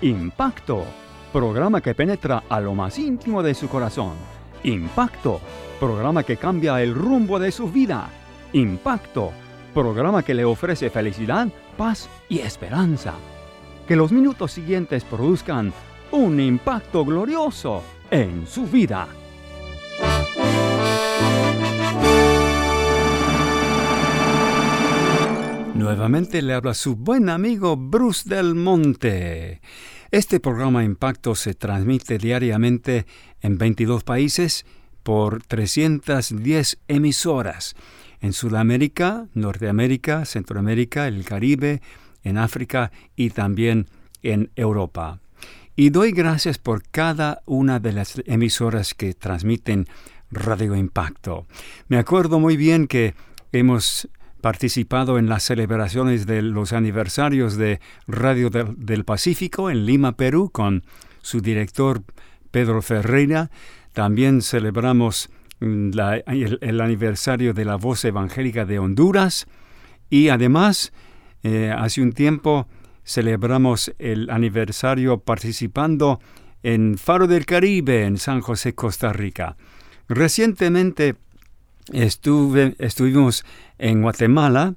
Impacto, programa que penetra a lo más íntimo de su corazón. Impacto, programa que cambia el rumbo de su vida. Impacto, programa que le ofrece felicidad, paz y esperanza. Que los minutos siguientes produzcan un impacto glorioso en su vida. Nuevamente le habla su buen amigo Bruce Del Monte. Este programa Impacto se transmite diariamente en 22 países por 310 emisoras. En Sudamérica, Norteamérica, Centroamérica, el Caribe, en África y también en Europa. Y doy gracias por cada una de las emisoras que transmiten Radio Impacto. Me acuerdo muy bien que hemos participado en las celebraciones de los aniversarios de Radio del Pacífico en Lima, Perú, con su director Pedro Ferreira. También celebramos el aniversario de la Voz Evangélica de Honduras. Y además, hace un tiempo celebramos el aniversario participando en Faro del Caribe, en San José, Costa Rica. Recientemente estuvimos en Guatemala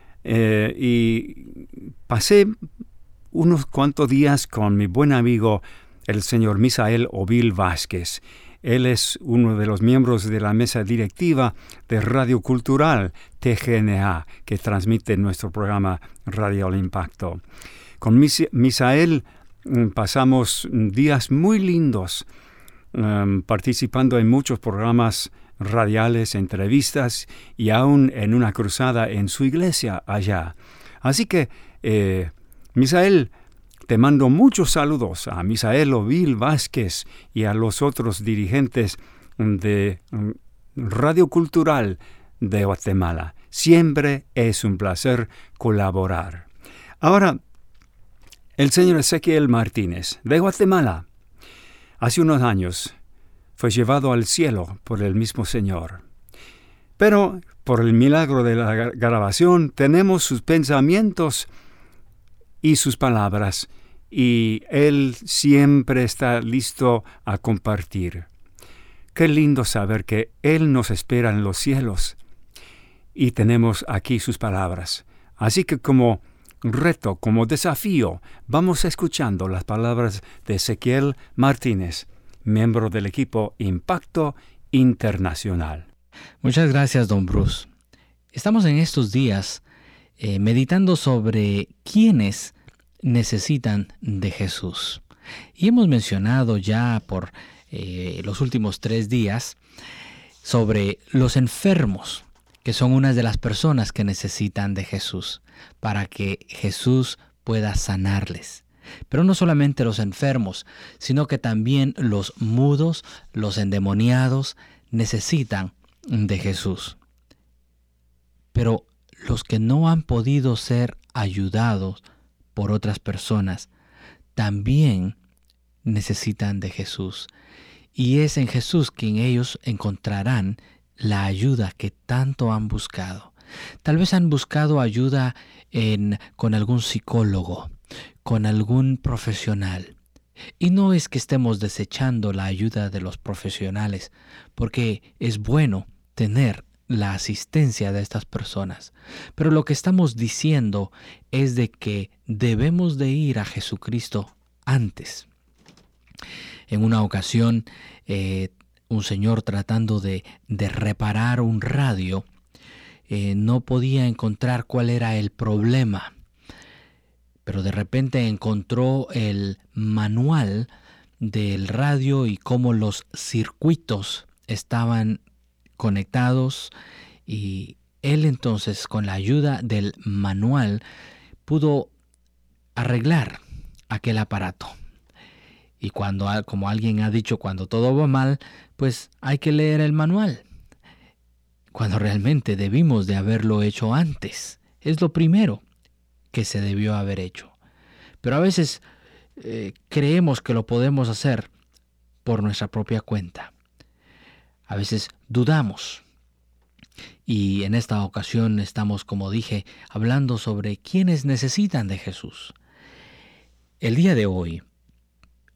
y pasé unos cuantos días con mi buen amigo, el señor Misael Ovil Vázquez. Él es uno de los miembros de la mesa directiva de Radio Cultural TGNA, que transmite nuestro programa Radio El Impacto. Con Misael pasamos días muy lindos, participando en muchos programas radiales, entrevistas y aún en una cruzada en su iglesia allá. Así que, Misael, te mando muchos saludos a Misael Ovil Vázquez y a los otros dirigentes de Radio Cultural de Guatemala. Siempre es un placer colaborar. Ahora, el señor Ezequiel Martínez, de Guatemala, hace unos años fue llevado al cielo por el mismo Señor. Pero, por el milagro de la grabación, tenemos sus pensamientos y sus palabras, y Él siempre está listo a compartir. Qué lindo saber que Él nos espera en los cielos, y tenemos aquí sus palabras. Así que como reto, como desafío, vamos escuchando las palabras de Ezequiel Martínez, miembro del equipo Impacto Internacional. Muchas gracias, don Bruce. Estamos en estos días meditando sobre quiénes necesitan de Jesús. Y hemos mencionado ya por los últimos 3 días sobre los enfermos, que son unas de las personas que necesitan de Jesús, para que Jesús pueda sanarles. Pero no solamente los enfermos, sino que también los mudos, los endemoniados, necesitan de Jesús. Pero los que no han podido ser ayudados por otras personas, también necesitan de Jesús. Y es en Jesús quien ellos encontrarán la ayuda que tanto han buscado. Tal vez han buscado ayuda con algún psicólogo, con algún profesional. Y no es que estemos desechando la ayuda de los profesionales, porque es bueno tener la asistencia de estas personas. Pero lo que estamos diciendo es de que debemos de ir a Jesucristo antes. En una ocasión, un señor tratando de reparar un radio, no podía encontrar cuál era el problema. Pero de repente encontró el manual del radio y cómo los circuitos estaban conectados, y él entonces, con la ayuda del manual, pudo arreglar aquel aparato. Y como alguien ha dicho, cuando todo va mal, pues hay que leer el manual, cuando realmente debimos de haberlo hecho antes. Es lo primero que se debió haber hecho. Pero a veces creemos que lo podemos hacer por nuestra propia cuenta. A veces dudamos. Y en esta ocasión estamos, como dije, hablando sobre quienes necesitan de Jesús. El día de hoy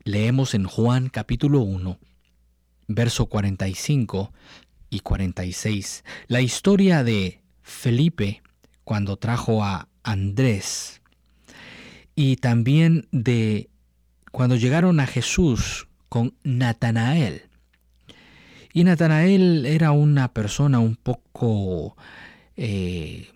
Leemos en Juan capítulo 1, verso 45 y 46, la historia de Felipe cuando trajo a Andrés, y también de cuando llegaron a Jesús con Natanael. Y Natanael era una persona un poco que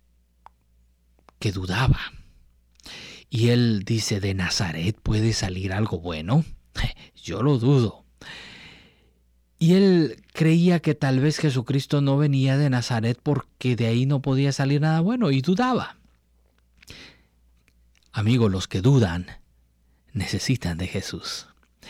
dudaba. Y él dice, ¿de Nazaret puede salir algo bueno? Yo lo dudo. Y él creía que tal vez Jesucristo no venía de Nazaret porque de ahí no podía salir nada bueno, y dudaba. Amigos, los que dudan necesitan de Jesús.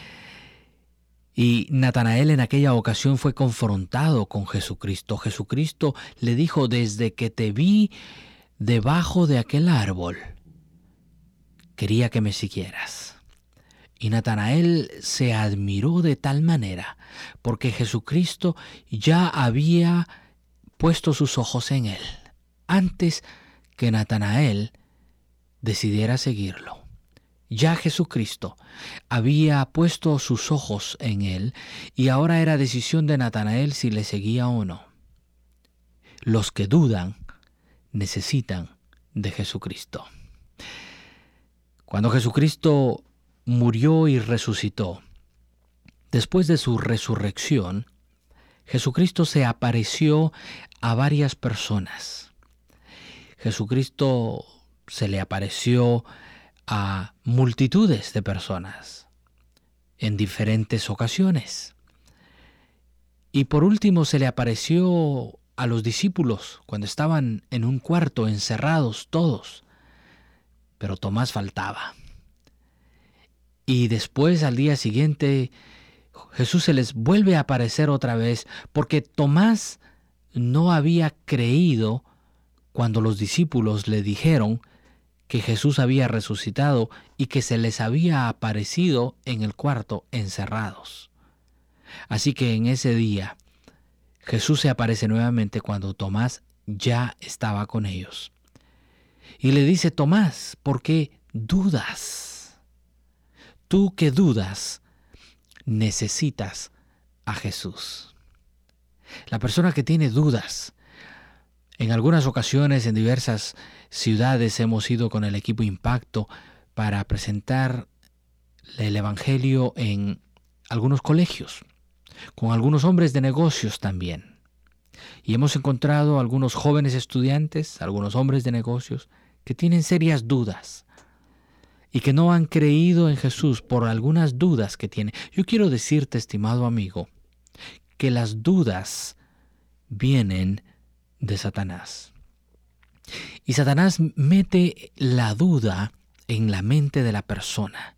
Y Natanael en aquella ocasión fue confrontado con Jesucristo. Jesucristo le dijo, desde que te vi debajo de aquel árbol, quería que me siguieras. Y Natanael se admiró de tal manera, porque Jesucristo ya había puesto sus ojos en él, antes que Natanael decidiera seguirlo. Ya Jesucristo había puesto sus ojos en él, y ahora era decisión de Natanael si le seguía o no. Los que dudan necesitan de Jesucristo. Cuando Jesucristo murió y resucitó, después de su resurrección, Jesucristo se apareció a varias personas. Jesucristo se le apareció a multitudes de personas en diferentes ocasiones. Y por último se le apareció a los discípulos cuando estaban en un cuarto encerrados todos, pero Tomás faltaba. Y después, al día siguiente, Jesús se les vuelve a aparecer otra vez, porque Tomás no había creído cuando los discípulos le dijeron que Jesús había resucitado y que se les había aparecido en el cuarto encerrados. Así que en ese día, Jesús se aparece nuevamente cuando Tomás ya estaba con ellos. Y le dice, Tomás, ¿por qué dudas? Tú que dudas, necesitas a Jesús. La persona que tiene dudas, en algunas ocasiones, en diversas ciudades, hemos ido con el equipo Impacto para presentar el Evangelio en algunos colegios, con algunos hombres de negocios también. Y hemos encontrado algunos jóvenes estudiantes, algunos hombres de negocios, que tienen serias dudas y que no han creído en Jesús por algunas dudas que tienen. Yo quiero decirte, estimado amigo, que las dudas vienen de Satanás. Y Satanás mete la duda en la mente de la persona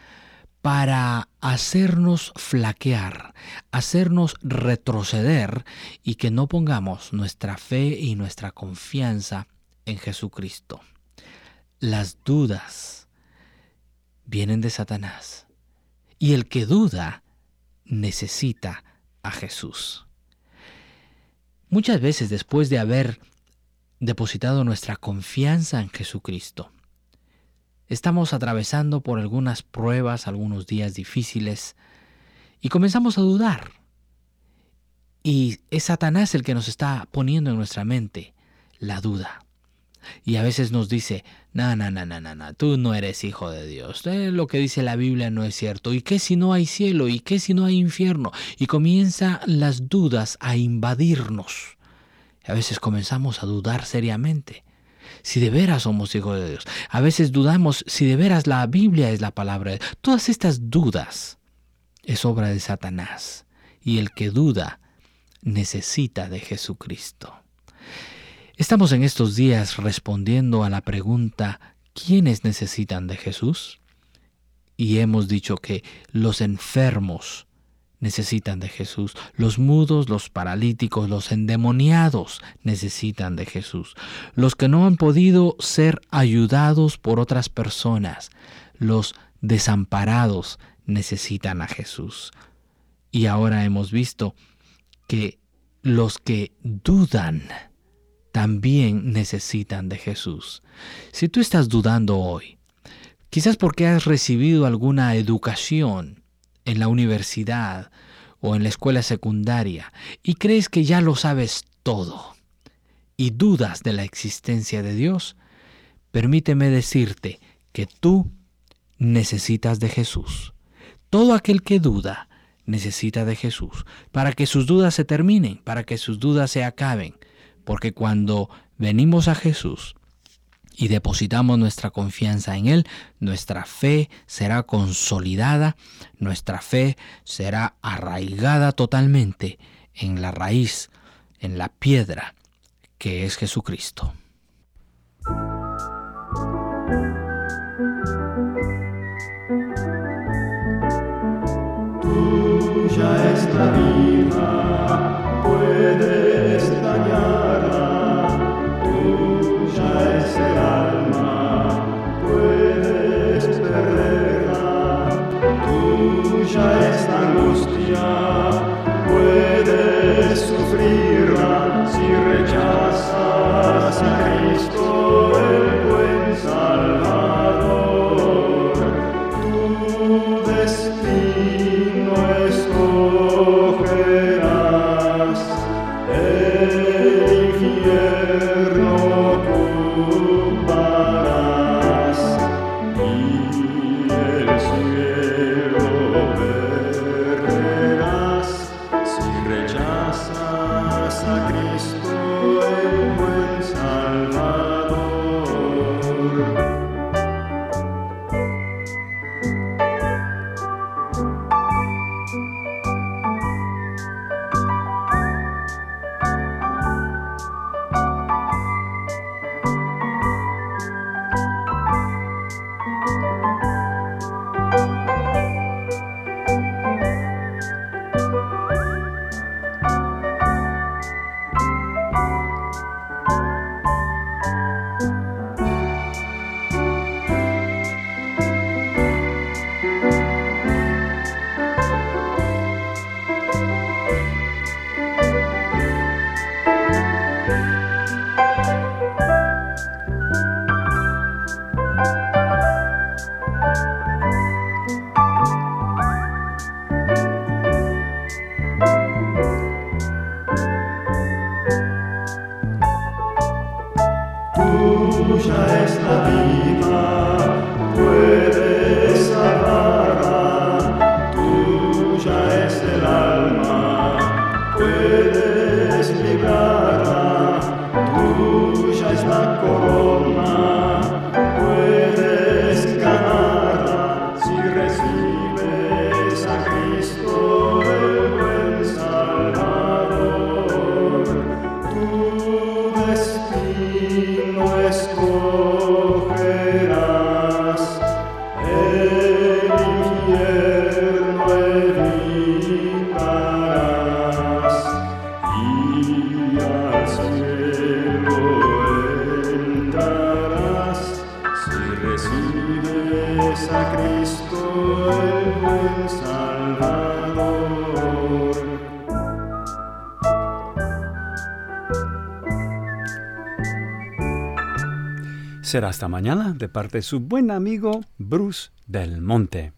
para hacernos flaquear, hacernos retroceder y que no pongamos nuestra fe y nuestra confianza en Jesucristo. Las dudas vienen de Satanás, y el que duda necesita a Jesús. Muchas veces, después de haber depositado nuestra confianza en Jesucristo, estamos atravesando por algunas pruebas, algunos días difíciles, y comenzamos a dudar. Y es Satanás el que nos está poniendo en nuestra mente la duda. Y a veces nos dice, no, tú no eres hijo de Dios. Lo que dice la Biblia no es cierto. ¿Y qué si no hay cielo? ¿Y qué si no hay infierno? Y comienzan las dudas a invadirnos. A veces comenzamos a dudar seriamente si de veras somos hijos de Dios. A veces dudamos si de veras la Biblia es la palabra de Dios. Todas estas dudas es obra de Satanás. Y el que duda necesita de Jesucristo. Estamos en estos días respondiendo a la pregunta, ¿quiénes necesitan de Jesús? Y hemos dicho que los enfermos necesitan de Jesús, los mudos, los paralíticos, los endemoniados necesitan de Jesús, los que no han podido ser ayudados por otras personas, los desamparados necesitan a Jesús. Y ahora hemos visto que los que dudan también necesitan de Jesús. Si tú estás dudando hoy, Quizás porque has recibido alguna educación en la universidad o en la escuela secundaria y crees que ya lo sabes todo y dudas de la existencia de Dios. Permíteme decirte que tú necesitas de Jesús. Todo aquel que duda necesita de Jesús para que sus dudas se terminen, para que sus dudas se acaben. Porque cuando venimos a Jesús y depositamos nuestra confianza en Él, nuestra fe será consolidada, nuestra fe será arraigada totalmente en la raíz, en la piedra que es Jesucristo. Tuya es la vida, puedes dañarla. Tuya es el alma, puedes perderla. Tuya es la angustia, puedes sufrirla. Si rechazas a Cristo, el buen Salvador, tu destino escogerás, el infierno ocuparás y el cielo perderás si rechazas a Cristo, el buen Salvador. Tuya es la vida, puedes salvarla. Tuya es el alma, puedes librarla. Tuya es la corona, puedes ganarla. Si recibes a Cristo, el buen Salvador, tu destino escogerás, el infierno evitarás y al cielo entrarás si recibes a Cristo, el buen Salvador. Será hasta mañana de parte de su buen amigo Bruce Del Monte.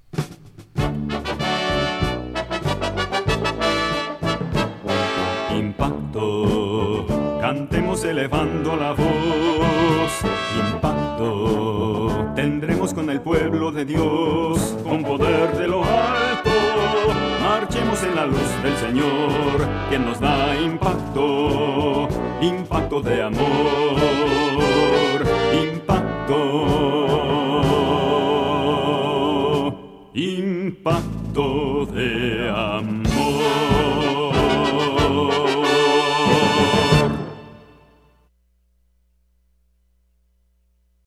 Impacto, cantemos elevando la voz. Impacto, tendremos con el pueblo de Dios, con poder de lo alto. Marchemos en la luz del Señor, que nos da impacto, impacto de amor. Impacto, impacto de amor.